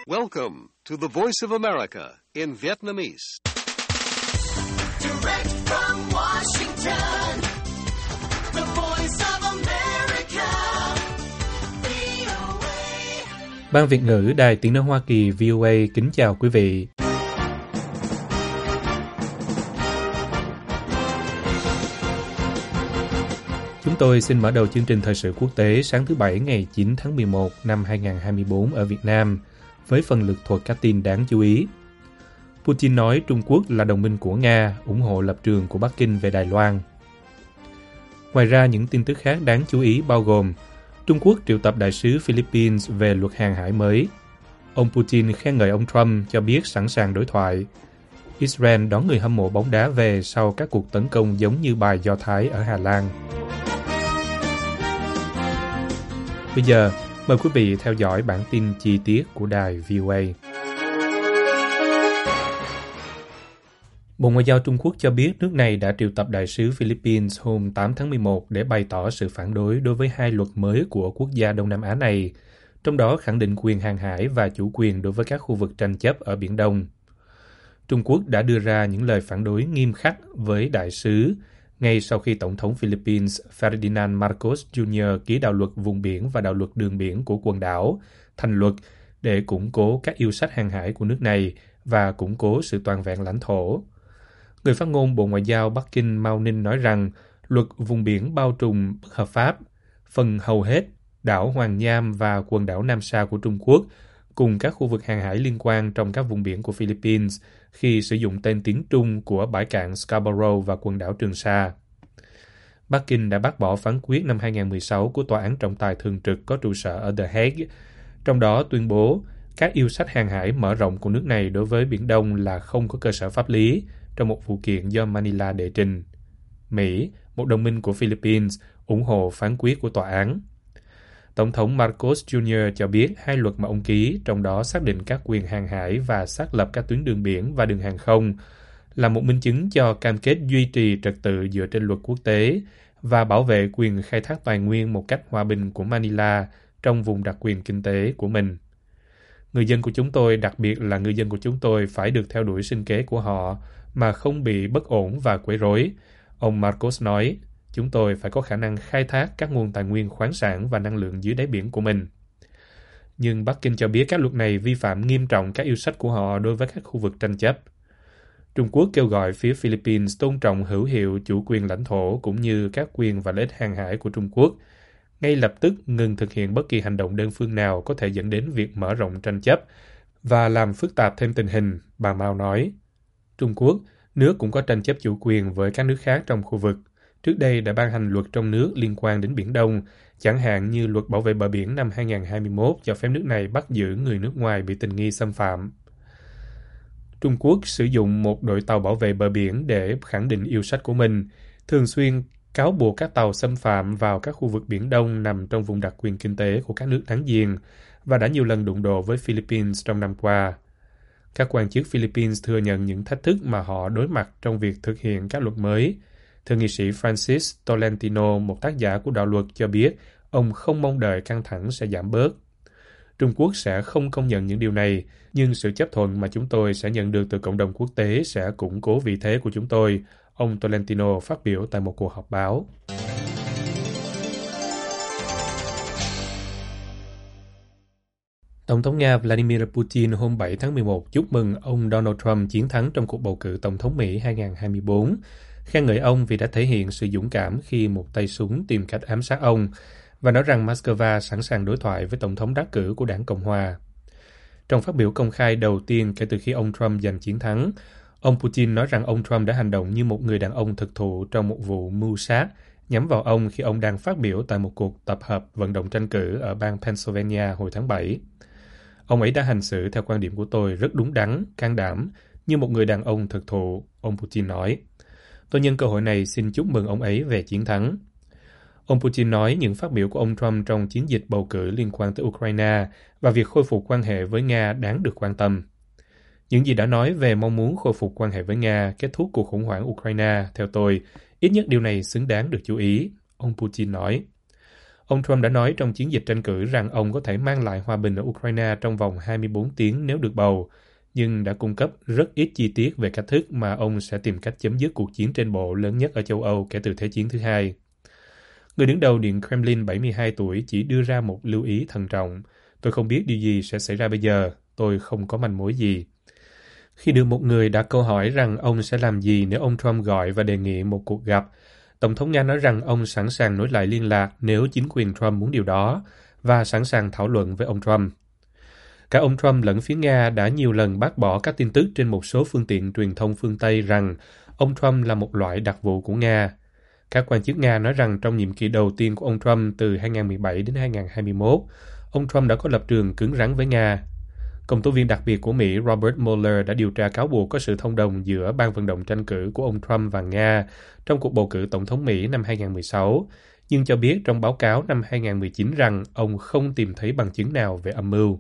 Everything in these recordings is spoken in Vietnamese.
Welcome to the Voice of America in Vietnamese. Direct from Washington, the Voice of America, VOA. Ban Việt ngữ Đài Tiếng nói Hoa Kỳ VOA kính chào quý vị. Chúng tôi xin mở đầu chương trình thời sự quốc tế sáng thứ Bảy ngày 9 tháng 11 năm 2024 ở Việt Nam với phần lược thuật các tin đáng chú ý. Putin nói Trung Quốc là đồng minh của Nga, ủng hộ lập trường của Bắc Kinh về Đài Loan. Ngoài ra, những tin tức khác đáng chú ý bao gồm Trung Quốc triệu tập đại sứ Philippines về luật hàng hải mới. Ông Putin khen ngợi ông Trump cho biết sẵn sàng đối thoại. Israel đón người hâm mộ bóng đá về sau các cuộc tấn công giống như bài Do Thái ở Hà Lan. Bây giờ, mời quý vị theo dõi bản tin chi tiết của đài VOA. Bộ Ngoại giao Trung Quốc cho biết nước này đã triệu tập đại sứ Philippines hôm 8 tháng 11 để bày tỏ sự phản đối đối với hai luật mới của quốc gia Đông Nam Á này, trong đó khẳng định quyền hàng hải và chủ quyền đối với các khu vực tranh chấp ở Biển Đông. Trung Quốc đã đưa ra những lời phản đối nghiêm khắc với đại sứ ngay sau khi Tổng thống Philippines Ferdinand Marcos Jr. ký đạo luật vùng biển và đạo luật đường biển của quần đảo thành luật để củng cố các yêu sách hàng hải của nước này và củng cố sự toàn vẹn lãnh thổ. Người phát ngôn Bộ Ngoại giao Bắc Kinh Mao Ninh nói rằng luật vùng biển bao trùm bất hợp pháp, phần hầu hết đảo Hoàng Nham và quần đảo Nam Sa của Trung Quốc cùng các khu vực hàng hải liên quan trong các vùng biển của Philippines khi sử dụng tên tiếng Trung của bãi cạn Scarborough và quần đảo Trường Sa. Bắc Kinh đã bác bỏ phán quyết năm 2016 của Tòa án trọng tài thường trực có trụ sở ở The Hague, trong đó tuyên bố các yêu sách hàng hải mở rộng của nước này đối với Biển Đông là không có cơ sở pháp lý trong một vụ kiện do Manila đệ trình. Mỹ, một đồng minh của Philippines, ủng hộ phán quyết của tòa án. Tổng thống Marcos Jr. cho biết hai luật mà ông ký, trong đó xác định các quyền hàng hải và xác lập các tuyến đường biển và đường hàng không, là một minh chứng cho cam kết duy trì trật tự dựa trên luật quốc tế và bảo vệ quyền khai thác tài nguyên một cách hòa bình của Manila trong vùng đặc quyền kinh tế của mình. Người dân của chúng tôi, đặc biệt là người dân của chúng tôi, phải được theo đuổi sinh kế của họ mà không bị bất ổn và quấy rối. Ông Marcos nói, chúng tôi phải có khả năng khai thác các nguồn tài nguyên khoáng sản và năng lượng dưới đáy biển của mình. Nhưng Bắc Kinh cho biết các luật này vi phạm nghiêm trọng các yêu sách của họ đối với các khu vực tranh chấp. Trung Quốc kêu gọi phía Philippines tôn trọng hữu hiệu chủ quyền lãnh thổ cũng như các quyền và lợi ích hàng hải của Trung Quốc, ngay lập tức ngừng thực hiện bất kỳ hành động đơn phương nào có thể dẫn đến việc mở rộng tranh chấp và làm phức tạp thêm tình hình, bà Mao nói. Trung Quốc, nước cũng có tranh chấp chủ quyền với các nước khác trong khu vực. Trước đây đã ban hành luật trong nước liên quan đến Biển Đông, chẳng hạn như luật bảo vệ bờ biển năm 2021 cho phép nước này bắt giữ người nước ngoài bị tình nghi xâm phạm. Trung Quốc sử dụng một đội tàu bảo vệ bờ biển để khẳng định yêu sách của mình, thường xuyên cáo buộc các tàu xâm phạm vào các khu vực Biển Đông nằm trong vùng đặc quyền kinh tế của các nước láng giềng và đã nhiều lần đụng độ với Philippines trong năm qua. Các quan chức Philippines thừa nhận những thách thức mà họ đối mặt trong việc thực hiện các luật mới. Thượng nghị sĩ Francis Tolentino, một tác giả của đạo luật, cho biết ông không mong đợi căng thẳng sẽ giảm bớt. Trung Quốc sẽ không công nhận những điều này, nhưng sự chấp thuận mà chúng tôi sẽ nhận được từ cộng đồng quốc tế sẽ củng cố vị thế của chúng tôi, ông Tolentino phát biểu tại một cuộc họp báo. Tổng thống Nga Vladimir Putin hôm 7 tháng 11 chúc mừng ông Donald Trump chiến thắng trong cuộc bầu cử Tổng thống Mỹ 2024, khen ngợi ông vì đã thể hiện sự dũng cảm khi một tay súng tìm cách ám sát ông, và nói rằng Moscow sẵn sàng đối thoại với Tổng thống đắc cử của Đảng Cộng Hòa. Trong phát biểu công khai đầu tiên kể từ khi ông Trump giành chiến thắng, ông Putin nói rằng ông Trump đã hành động như một người đàn ông thực thụ trong một vụ mưu sát nhắm vào ông khi ông đang phát biểu tại một cuộc tập hợp vận động tranh cử ở bang Pennsylvania hồi tháng 7. Ông ấy đã hành xử theo quan điểm của tôi rất đúng đắn, can đảm, như một người đàn ông thực thụ, ông Putin nói. Tôi nhân cơ hội này xin chúc mừng ông ấy về chiến thắng. Ông Putin nói những phát biểu của ông Trump trong chiến dịch bầu cử liên quan tới Ukraine và việc khôi phục quan hệ với Nga đáng được quan tâm. Những gì đã nói về mong muốn khôi phục quan hệ với Nga, kết thúc cuộc khủng hoảng Ukraine, theo tôi, ít nhất điều này xứng đáng được chú ý, ông Putin nói. Ông Trump đã nói trong chiến dịch tranh cử rằng ông có thể mang lại hòa bình ở Ukraine trong vòng 24 tiếng nếu được bầu, nhưng đã cung cấp rất ít chi tiết về cách thức mà ông sẽ tìm cách chấm dứt cuộc chiến trên bộ lớn nhất ở châu Âu kể từ Thế chiến thứ hai. Người đứng đầu Điện Kremlin 72 tuổi chỉ đưa ra một lưu ý thận trọng. Tôi không biết điều gì sẽ xảy ra bây giờ. Tôi không có manh mối gì. Khi được một người đặt câu hỏi rằng ông sẽ làm gì nếu ông Trump gọi và đề nghị một cuộc gặp, Tổng thống Nga nói rằng ông sẵn sàng nối lại liên lạc nếu chính quyền Trump muốn điều đó và sẵn sàng thảo luận với ông Trump. Cả ông Trump lẫn phía Nga đã nhiều lần bác bỏ các tin tức trên một số phương tiện truyền thông phương Tây rằng ông Trump là một loại đặc vụ của Nga. Các quan chức Nga nói rằng trong nhiệm kỳ đầu tiên của ông Trump từ 2017 đến 2021, ông Trump đã có lập trường cứng rắn với Nga. Công tố viên đặc biệt của Mỹ Robert Mueller đã điều tra cáo buộc có sự thông đồng giữa ban vận động tranh cử của ông Trump và Nga trong cuộc bầu cử tổng thống Mỹ năm 2016, nhưng cho biết trong báo cáo năm 2019 rằng ông không tìm thấy bằng chứng nào về âm mưu.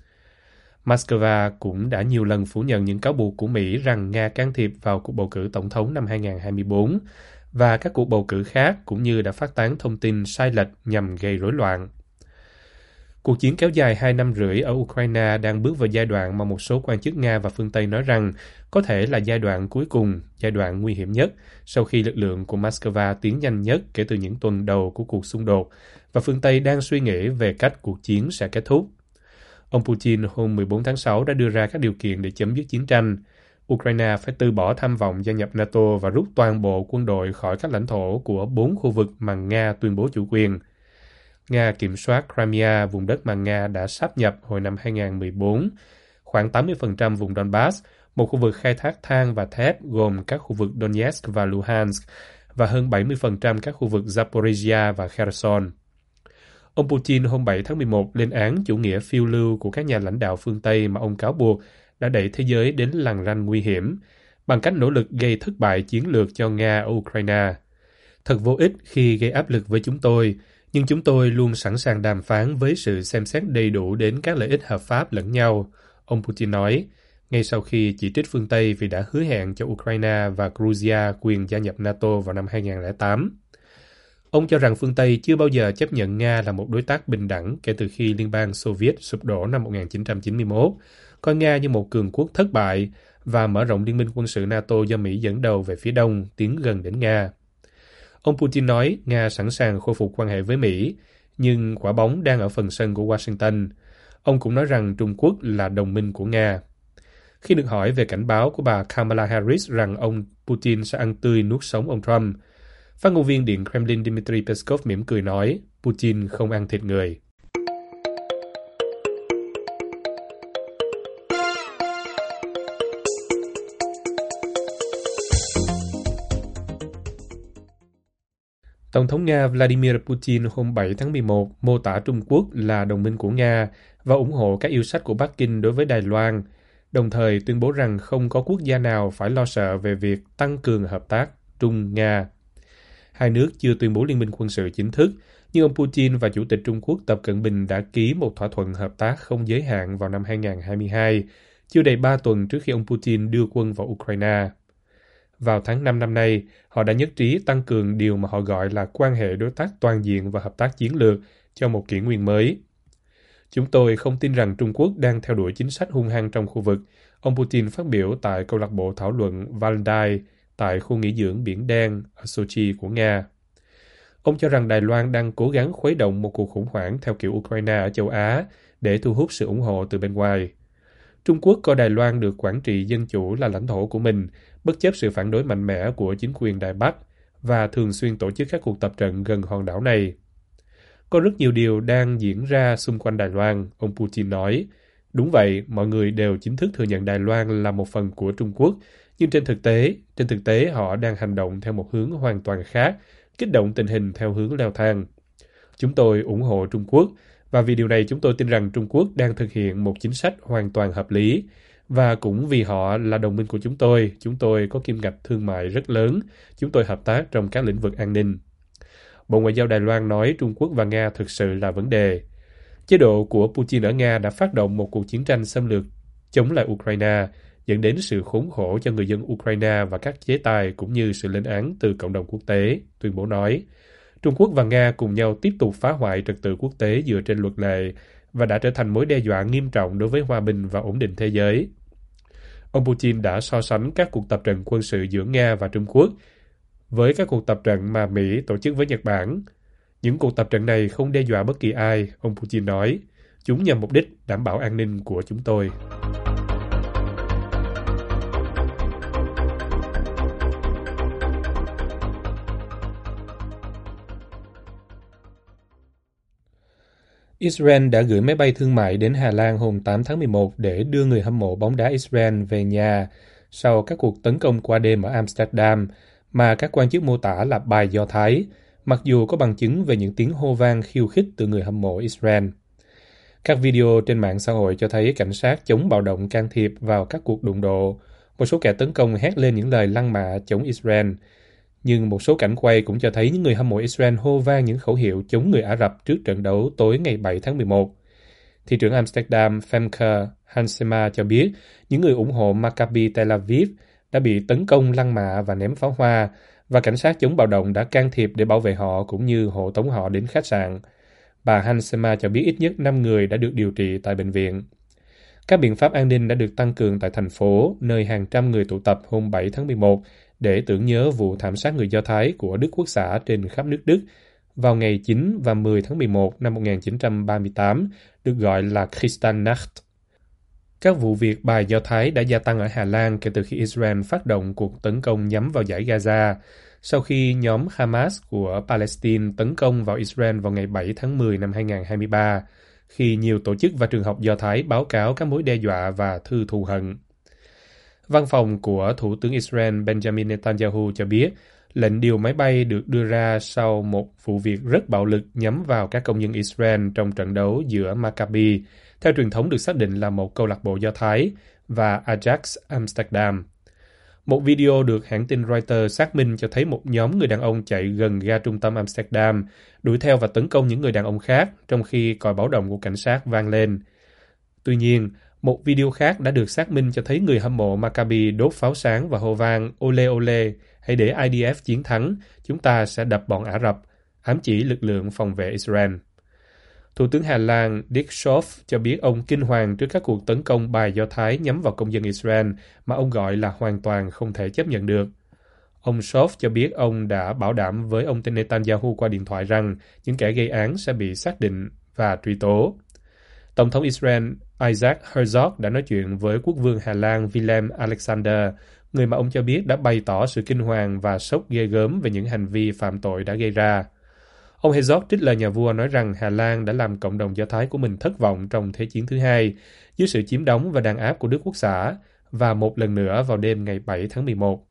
Moscow cũng đã nhiều lần phủ nhận những cáo buộc của Mỹ rằng Nga can thiệp vào cuộc bầu cử tổng thống năm 2024 và các cuộc bầu cử khác, cũng như đã phát tán thông tin sai lệch nhằm gây rối loạn. Cuộc chiến kéo dài 2 năm rưỡi ở Ukraine đang bước vào giai đoạn mà một số quan chức Nga và phương Tây nói rằng có thể là giai đoạn cuối cùng, giai đoạn nguy hiểm nhất, sau khi lực lượng của Moscow tiến nhanh nhất kể từ những tuần đầu của cuộc xung đột, và phương Tây đang suy nghĩ về cách cuộc chiến sẽ kết thúc. Ông Putin hôm 14 tháng 6 đã đưa ra các điều kiện để chấm dứt chiến tranh. Ukraine phải từ bỏ tham vọng gia nhập NATO và rút toàn bộ quân đội khỏi các lãnh thổ của 4 khu vực mà Nga tuyên bố chủ quyền. Nga kiểm soát Crimea, vùng đất mà Nga đã sáp nhập hồi năm 2014, khoảng 80% vùng Donbass, một khu vực khai thác than và thép gồm các khu vực Donetsk và Luhansk, và hơn 70% các khu vực Zaporizhia và Kherson. Ông Putin hôm 7 tháng 11 lên án chủ nghĩa phiêu lưu của các nhà lãnh đạo phương Tây mà ông cáo buộc đã đẩy thế giới đến lằn ranh nguy hiểm, bằng cách nỗ lực gây thất bại chiến lược cho Nga ở Ukraine. Thật vô ích khi gây áp lực với chúng tôi, nhưng chúng tôi luôn sẵn sàng đàm phán với sự xem xét đầy đủ đến các lợi ích hợp pháp lẫn nhau, ông Putin nói, ngay sau khi chỉ trích phương Tây vì đã hứa hẹn cho Ukraine và Georgia quyền gia nhập NATO vào năm 2008. Ông cho rằng phương Tây chưa bao giờ chấp nhận Nga là một đối tác bình đẳng kể từ khi Liên bang Xô Viết sụp đổ năm 1991, coi Nga như một cường quốc thất bại và mở rộng liên minh quân sự NATO do Mỹ dẫn đầu về phía đông, tiến gần đến Nga. Ông Putin nói Nga sẵn sàng khôi phục quan hệ với Mỹ, nhưng quả bóng đang ở phần sân của Washington. Ông cũng nói rằng Trung Quốc là đồng minh của Nga. Khi được hỏi về cảnh báo của bà Kamala Harris rằng ông Putin sẽ ăn tươi nuốt sống ông Trump, phát ngôn viên Điện Kremlin Dmitry Peskov mỉm cười nói, Putin không ăn thịt người. Tổng thống Nga Vladimir Putin hôm 7 tháng 11 mô tả Trung Quốc là đồng minh của Nga và ủng hộ các yêu sách của Bắc Kinh đối với Đài Loan, đồng thời tuyên bố rằng không có quốc gia nào phải lo sợ về việc tăng cường hợp tác Trung-Nga. Hai nước chưa tuyên bố liên minh quân sự chính thức, nhưng ông Putin và Chủ tịch Trung Quốc Tập Cận Bình đã ký một thỏa thuận hợp tác không giới hạn vào năm 2022, chưa đầy 3 tuần trước khi ông Putin đưa quân vào Ukraine. Vào tháng 5 năm nay, họ đã nhất trí tăng cường điều mà họ gọi là quan hệ đối tác toàn diện và hợp tác chiến lược cho một kỷ nguyên mới. Chúng tôi không tin rằng Trung Quốc đang theo đuổi chính sách hung hăng trong khu vực, ông Putin phát biểu tại câu lạc bộ thảo luận Valdai tại khu nghỉ dưỡng Biển Đen ở Sochi của Nga. Ông cho rằng Đài Loan đang cố gắng khuấy động một cuộc khủng hoảng theo kiểu Ukraine ở châu Á để thu hút sự ủng hộ từ bên ngoài. Trung Quốc coi Đài Loan được quản trị dân chủ là lãnh thổ của mình, bất chấp sự phản đối mạnh mẽ của chính quyền Đài Bắc, và thường xuyên tổ chức các cuộc tập trận gần hòn đảo này. Có rất nhiều điều đang diễn ra xung quanh Đài Loan, ông Putin nói. Đúng vậy, mọi người đều chính thức thừa nhận Đài Loan là một phần của Trung Quốc, nhưng trên thực tế họ đang hành động theo một hướng hoàn toàn khác, kích động tình hình theo hướng leo thang. Chúng tôi ủng hộ Trung Quốc, và vì điều này chúng tôi tin rằng Trung Quốc đang thực hiện một chính sách hoàn toàn hợp lý. Và cũng vì họ là đồng minh của chúng tôi có kim ngạch thương mại rất lớn, chúng tôi hợp tác trong các lĩnh vực an ninh. Bộ Ngoại giao Đài Loan nói Trung Quốc và Nga thực sự là vấn đề. Chế độ của Putin ở Nga đã phát động một cuộc chiến tranh xâm lược chống lại Ukraine, dẫn đến sự khốn khổ cho người dân Ukraine và các chế tài cũng như sự lên án từ cộng đồng quốc tế, tuyên bố nói. Trung Quốc và Nga cùng nhau tiếp tục phá hoại trật tự quốc tế dựa trên luật lệ và đã trở thành mối đe dọa nghiêm trọng đối với hòa bình và ổn định thế giới. Ông Putin đã so sánh các cuộc tập trận quân sự giữa Nga và Trung Quốc với các cuộc tập trận mà Mỹ tổ chức với Nhật Bản. Những cuộc tập trận này không đe dọa bất kỳ ai, ông Putin nói. Chúng nhằm mục đích đảm bảo an ninh của chúng tôi. Israel đã gửi máy bay thương mại đến Hà Lan hôm 8 tháng 11 để đưa người hâm mộ bóng đá Israel về nhà sau các cuộc tấn công qua đêm ở Amsterdam mà các quan chức mô tả là bài Do Thái, mặc dù có bằng chứng về những tiếng hô vang khiêu khích từ người hâm mộ Israel. Các video trên mạng xã hội cho thấy cảnh sát chống bạo động can thiệp vào các cuộc đụng độ. Một số kẻ tấn công hét lên những lời lăng mạ chống Israel. Nhưng một số cảnh quay cũng cho thấy những người hâm mộ Israel hô vang những khẩu hiệu chống người Ả Rập trước trận đấu tối ngày 7 tháng 11. Thị trưởng Amsterdam Femke Halsema cho biết những người ủng hộ Maccabi Tel Aviv đã bị tấn công lăng mạ và ném pháo hoa, và cảnh sát chống bạo động đã can thiệp để bảo vệ họ cũng như hộ tống họ đến khách sạn. Bà Halsema cho biết ít nhất 5 người đã được điều trị tại bệnh viện. Các biện pháp an ninh đã được tăng cường tại thành phố, nơi hàng trăm người tụ tập hôm 7 tháng 11 để tưởng nhớ vụ thảm sát người Do Thái của Đức Quốc xã trên khắp nước Đức vào ngày 9 và 10 tháng 11 năm 1938, được gọi là Kristallnacht. Các vụ việc bài Do Thái đã gia tăng ở Hà Lan kể từ khi Israel phát động cuộc tấn công nhắm vào dải Gaza, sau khi nhóm Hamas của Palestine tấn công vào Israel vào ngày 7 tháng 10 năm 2023, khi nhiều tổ chức và trường học Do Thái báo cáo các mối đe dọa và thư thù hận. Văn phòng của Thủ tướng Israel Benjamin Netanyahu cho biết lệnh điều máy bay được đưa ra sau một vụ việc rất bạo lực nhắm vào các công dân Israel trong trận đấu giữa Maccabi, theo truyền thống được xác định là một câu lạc bộ Do Thái, và Ajax Amsterdam. Một video được hãng tin Reuters xác minh cho thấy một nhóm người đàn ông chạy gần ga trung tâm Amsterdam, đuổi theo và tấn công những người đàn ông khác, trong khi còi báo động của cảnh sát vang lên. Tuy nhiên, một video khác đã được xác minh cho thấy người hâm mộ Maccabi đốt pháo sáng và hô vang "Ole Ole, hãy để IDF chiến thắng, chúng ta sẽ đập bọn Ả Rập", ám chỉ lực lượng phòng vệ Israel. Thủ tướng Hà Lan Dick Schoof cho biết ông kinh hoàng trước các cuộc tấn công bài Do Thái nhắm vào công dân Israel mà ông gọi là hoàn toàn không thể chấp nhận được. Ông Schoof cho biết ông đã bảo đảm với ông Netanyahu qua điện thoại rằng những kẻ gây án sẽ bị xác định và truy tố. Tổng thống Israel Isaac Herzog đã nói chuyện với quốc vương Hà Lan Willem Alexander, người mà ông cho biết đã bày tỏ sự kinh hoàng và sốc ghê gớm về những hành vi phạm tội đã gây ra. Ông Herzog trích lời nhà vua nói rằng Hà Lan đã làm cộng đồng Do Thái của mình thất vọng trong Thế chiến thứ hai, dưới sự chiếm đóng và đàn áp của Đức Quốc xã, và một lần nữa vào đêm ngày 7 tháng 11.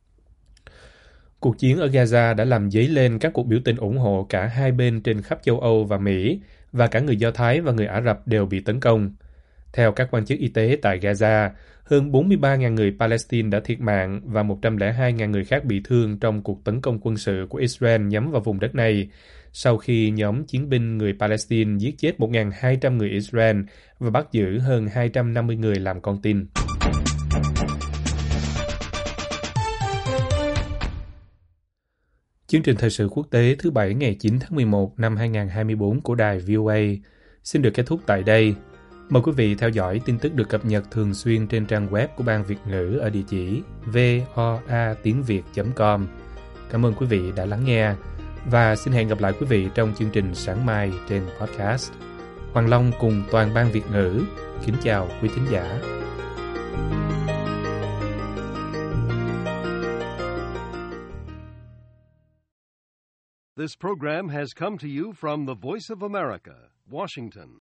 Cuộc chiến ở Gaza đã làm dấy lên các cuộc biểu tình ủng hộ cả hai bên trên khắp châu Âu và Mỹ, và cả người Do Thái và người Ả Rập đều bị tấn công. Theo các quan chức y tế tại Gaza, hơn 43.000 người Palestine đã thiệt mạng và 102.000 người khác bị thương trong cuộc tấn công quân sự của Israel nhắm vào vùng đất này, sau khi nhóm chiến binh người Palestine giết chết 1.200 người Israel và bắt giữ hơn 250 người làm con tin. Chương trình thời sự quốc tế thứ Bảy ngày 9 tháng 11 năm 2024 của đài VOA xin được kết thúc tại đây. Mời quý vị theo dõi tin tức được cập nhật thường xuyên trên trang web của Ban Việt ngữ ở địa chỉ voatiengviet.com. Cảm ơn quý vị đã lắng nghe và xin hẹn gặp lại quý vị trong chương trình sáng mai trên podcast. Hoàng Long cùng toàn Ban Việt ngữ kính chào quý thính giả. This program has come to you from the Voice of America, Washington.